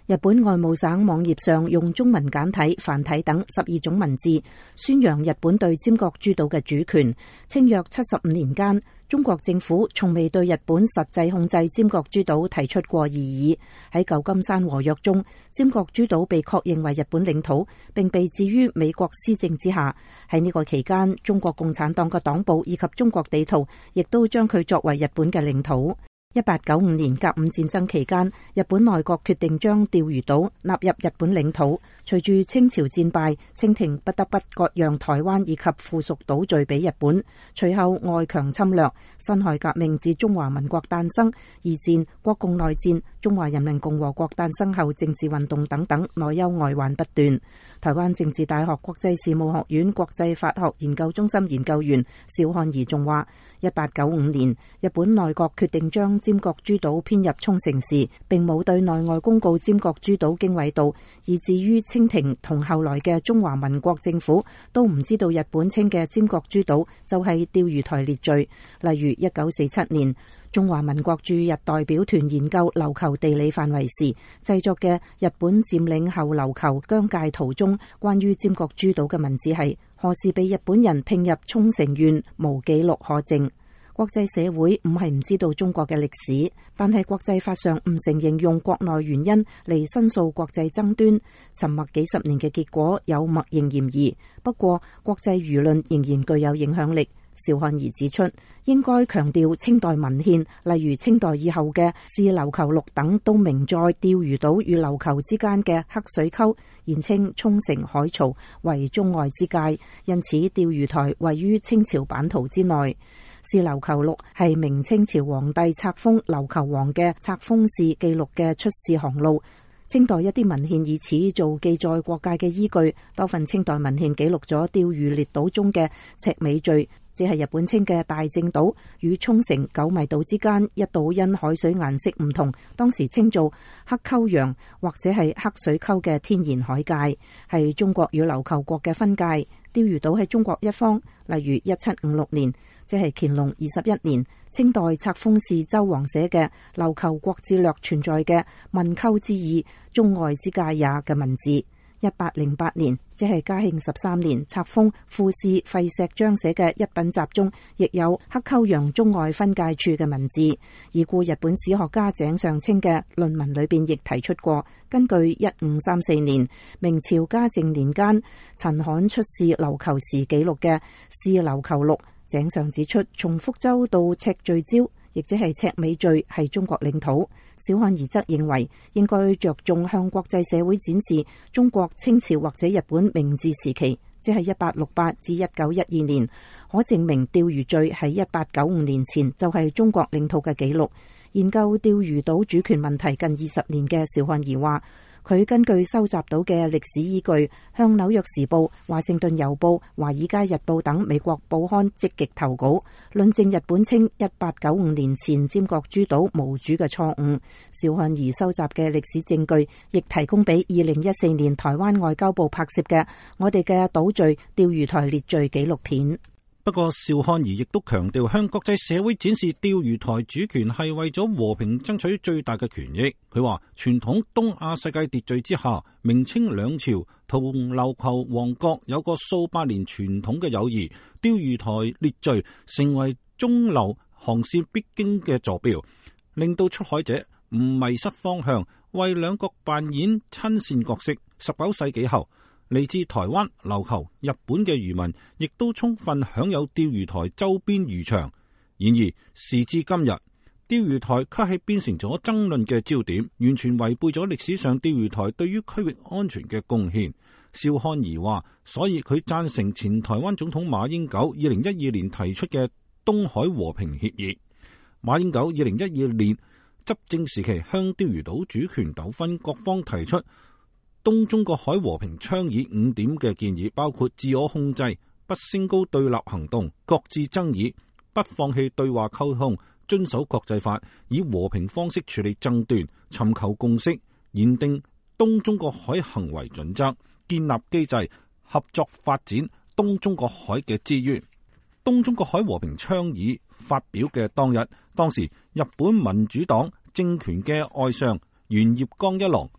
日本外務省網頁上用中文簡體、繁體等12種文字宣揚日本對尖閣諸島嘅主權，稱約75年間，中國政府從未對日本實際控制尖閣諸島提出過異議。喺舊金山和約中，尖閣諸島被確認為日本領土，並被置於美國施政之下。喺呢個期間，中國共產黨嘅黨報以及中國地圖亦都將佢作為日本嘅領土。1895年甲午戰爭期間，日本內閣決定將釣魚島納入日本領土。隨住清朝戰敗，清廷不得不割讓台灣以及附屬島嶼俾日本。隨後外強侵略、辛亥革命至中華民國誕生、二戰、國共內戰、中華人民共和國誕生後政治運動等等，內憂外患不斷。台灣政治大學國際事務學院國際法學研究中心研究員邵漢儀仲話，1895年日本內閣決定將尖閣諸島編入沖繩時，並冇對內外公告尖閣諸島經緯度，以至於清廷同後來嘅中華民國政府都唔知道日本稱嘅尖閣諸島就係釣魚台列嶼。例如1947年，中華民國駐日代表團研究琉球地理範圍時製作嘅日本佔領後琉球疆界圖中關於尖閣諸島嘅文字係何時被日本人併入沖繩縣，無記錄可證。國際社會唔係唔知道中國嘅歷史，但係國際法上唔承認用國內原因嚟申訴國際爭端，沉默幾十年嘅結果有默認嫌疑。不過國際輿論仍然具有影響力。邵漢儀指出，應該強調清代文獻，例如清代以後嘅《試琉球錄》等，都明載釣魚島與琉球之間嘅黑水溝，現稱沖繩海槽為中外之界，因此釣魚台位於清朝版圖之內。《試琉球錄》係明清朝皇帝冊封琉球王嘅冊封氏記錄嘅出使航路。清代一啲文獻以此做記載國界嘅依據，多份清代文獻記錄咗釣魚列島中嘅赤尾嶼，即係日本稱嘅大正島與沖繩九米島之間一島，因海水顏色唔同，當時稱做黑溝洋或者係黑水溝嘅天然海界，係中國與琉球國嘅分界。釣魚島係中國一方。例如1756年，即係乾隆21年，清代冊封氏周王寫嘅《琉球國志略》存在嘅問溝之意，中外之界也嘅文字。1808年，即係嘉慶13年，冊封副使費錫章寫嘅一品集中，亦有黑溝洋中外分界處嘅文字。已故日本史學家井上清嘅論文裏邊亦提出過，根據1534年明朝嘉靖年間陳罕出使琉球時記錄嘅《試琉球錄》，井上指出，從福州到赤聚礁，亦即係赤尾嶼，係中國領土。小漢儀則認為，應該着重向國際社會展示中國清朝或者日本明治時期，即係1868至1912年，可證明釣魚嶼喺1895年前就係中國領土嘅記錄。研究釣魚島主權問題近20年嘅邵漢儀話，佢根據收集到嘅歷史依據，向紐約時報、華盛頓郵報、華爾街日報等美國報刊積極投稿，論證日本稱1895年前尖閣諸島無主嘅錯誤。邵漢儀收集嘅歷史證據亦提供俾2014年台灣外交部拍攝嘅我哋嘅島嶼釣魚台列嶼紀錄片。 不過邵漢儀亦都強調，向國際社會展示釣魚台主權係為咗和平爭取最大嘅權益。佢話傳統東亞世界秩序之下，明清兩朝同琉球王國有個數百年傳統嘅友誼，釣魚台列嶼成為中流航線必經嘅座標，令到出海者唔迷失方向，為兩國扮演親善角色。19世紀後，嚟自台灣、琉球、日本嘅漁民亦都充分享有釣魚台周邊漁場。然而時至今日，釣魚台卻係變成咗爭論嘅焦點，完全違背咗歷史上釣魚台對於區域安全嘅貢獻。邵漢儀話，所以佢贊成前台灣總統馬英九2012年提出嘅東海和平協議。馬英九2012年執政時期向釣魚島主權糾紛各方提出東中國海和平倡議5點嘅建議，包括自我控制、不升高對立行動、擱置爭議、不放棄對話溝通、遵守國際法，以和平方式處理爭端，尋求共識，擬定東中國海行為準則，建立機制，合作發展東中國海嘅資源。東中國海和平倡議發表嘅當時日本民主黨政權嘅外相猿葉剛一郎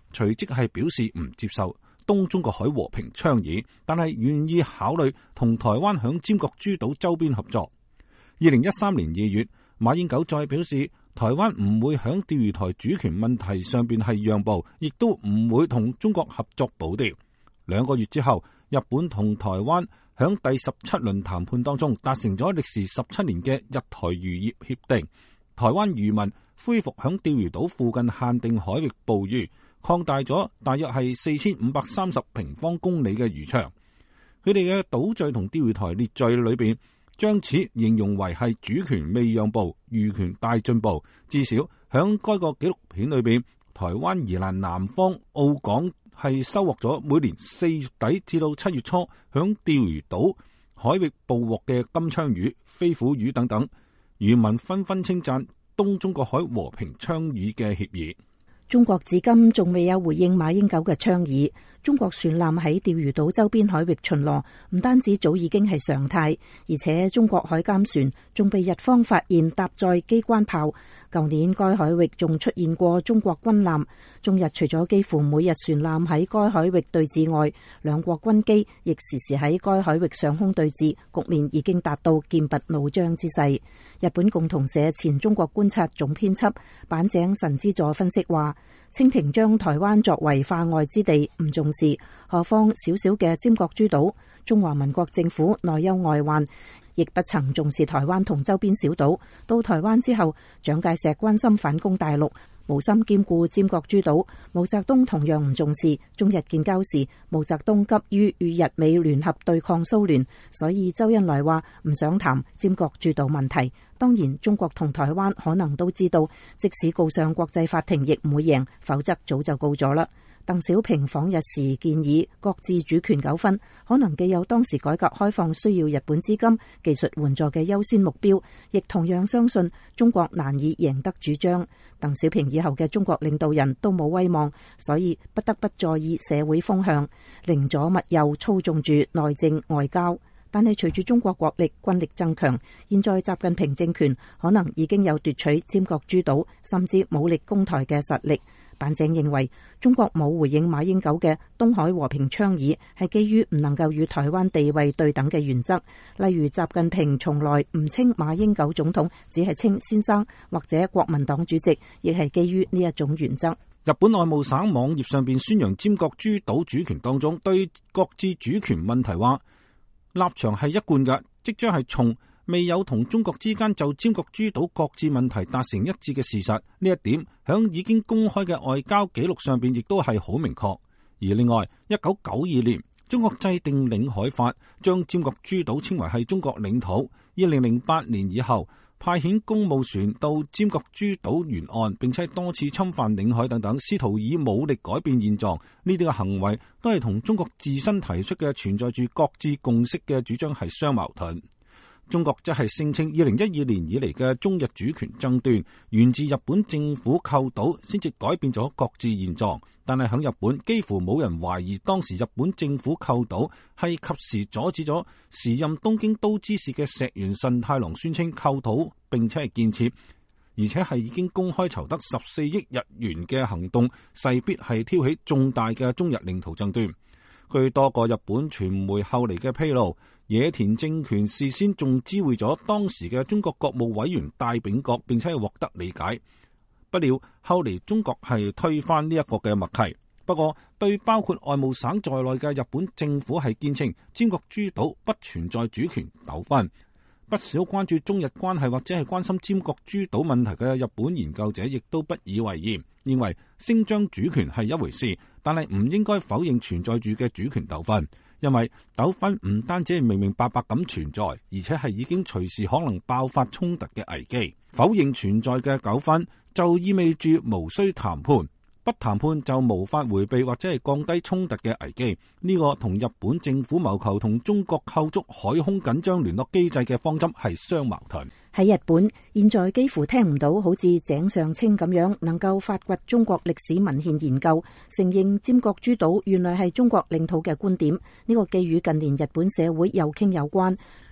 隨即係表示唔接受東中國海和平倡議，但係願意考慮同台灣響尖閣諸島周邊合作。2013年2月，馬英九再表示，台灣唔會響釣魚台主權問題上邊係讓步，亦都唔會同中國合作保釣。2個月之後，日本同台灣響第17輪談判當中達成咗歷時17年嘅日台漁業協定，台灣漁民恢復響釣魚島附近限定海域捕魚，擴大咗大約係4530平方公里嘅漁場。佢哋嘅島嶼同釣魚台列嶼裏邊，將此形容為係主權未讓步，漁權大進步。至少響該個紀錄片裏邊，台灣宜蘭南方澳港係收穫咗每年4月底至到7月初響釣魚島海域捕獲嘅金槍魚、飛虎魚等等。漁民紛紛稱讚東中國海和平倡議嘅協議。 中國至今仲未有回應馬英九嘅倡議。中國船艦喺釣魚島周邊海域巡邏，唔單止早已經係常態，而且中國海監船仲被日方發現搭載機關炮。舊年該海域仲出現過中國軍艦。中日除咗幾乎每日船艦喺該海域對峙外，兩國軍機亦時時喺該海域上空對峙，局面已經達到劍拔弩張之勢。日本共同社前中國觀察總編輯板井神之助分析話，清廷將台灣作為化外之地唔重視，何況小小嘅尖閣諸島，中華民國政府內憂外患，亦不曾重視台灣同周邊小島。到台灣之後，蔣介石關心反攻大陸，無心兼顧尖閣諸島。毛澤東同樣唔重視。中日建交時，毛澤東急於與日美聯合對抗蘇聯，所以周恩來話唔想談尖閣諸島問題。當然，中國同台灣可能都知道，即使告上國際法庭亦唔會贏，否則早就告咗啦。鄧小平訪日時建議，各自主權糾紛可能既有當時改革開放需要日本資金、技術援助嘅優先目標，亦同樣相信中國難以贏得主張。鄧小平以後嘅中國領導人都冇威望，所以不得不在意社會風向，寧左勿右操縱住內政外交。但係隨住中國國力軍力增強，現在習近平政權可能已經有奪取尖閣諸島甚至武力攻台嘅實力。板井認為，中國冇回應馬英九嘅東海和平倡議，係基於唔能夠與台灣地位對等嘅原則。例如，習近平從來唔稱馬英九總統，只係稱先生，或者國民黨主席，亦係基於呢一種原則。 日本外務省網頁上邊宣揚尖閣諸島主權當中，對各自主權問題話立場係一貫嘅，即將係從未有同中國之間就尖閣諸島各自問題達成一致嘅事實，呢一點響已經公開嘅外交記錄上邊亦都係好明確。而另外，1992年中國制定領海法，將尖閣諸島稱為係中國領土。2008年以後，派遣公務船到尖閣諸島沿岸，並且多次侵犯領海等等，試圖以武力改變現狀。呢啲嘅行為都係同中國自身提出嘅存在住各自共識嘅主張係相矛盾。中國則係聲稱2012年以嚟嘅中日主權爭端源自日本政府購島，先至改變咗各自現狀。但係喺日本，幾乎冇人懷疑當時日本政府購島係及時阻止咗時任東京都知事嘅石原慎太郎宣稱購島並且係建設，而且係已經公開籌得14億日元嘅行動，勢必係挑起重大嘅中日領土爭端。據多個日本傳媒後嚟嘅披露，野田政權事先仲知會咗當時嘅中國國務委員戴秉國，並且係獲得理解。不料後嚟中國係推翻呢一個嘅默契。不過對包括外務省在內嘅日本政府係堅稱尖閣諸島不存在主權糾紛。不少關注中日關係或者係關心尖閣諸島問題嘅日本研究者亦都不以為然，認為聲張主權係一回事，但係唔應該否認存在住嘅主權糾紛。因為糾紛唔單止係明明白白咁存在，而且係已經隨時可能爆發衝突嘅危機。否認存在嘅糾紛就意味住無需談判，不談判就無法回避或者係降低衝突嘅危機。呢個同日本政府謀求同中國構築海空緊張聯絡機制嘅方針係相矛盾。 喺日本，現在幾乎聽唔到好似井上清咁樣能夠發掘中國歷史文獻研究，承認尖閣諸島原來係中國領土嘅觀點。呢個寄語近年日本社會有傾有關。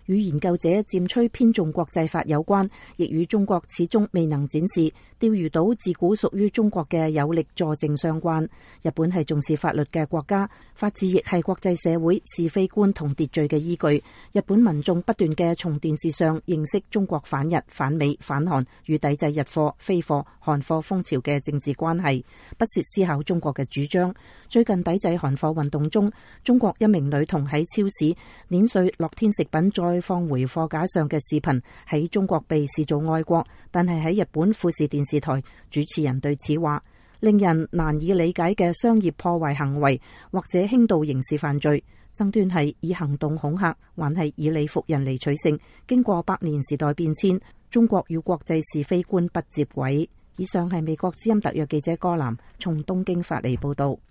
與研究者漸趨偏重國際法有關，亦與中國始終未能展示釣魚島自古屬於中國嘅有力佐證相關。日本係重視法律嘅國家，法治亦係國際社會是非觀同秩序嘅依據。日本民眾不斷嘅從電視上認識中國反日、反美、反韓與抵制日貨、非貨、韓貨風潮嘅政治關係，不屑思考中國嘅主張。最近抵制韓貨運動中，中國一名女童喺超市碾碎樂天食品再放回貨架上嘅視頻喺中國被視做愛國，但係喺日本富士電視台主持人對此話，令人難以理解嘅商業破壞行為或者輕度刑事犯罪，爭端係以行動恐嚇還係以理服人嚟取勝。經過百年時代變遷，中國與國際是非觀不接軌。以上係美國之音特約記者柯南從東京發嚟報道。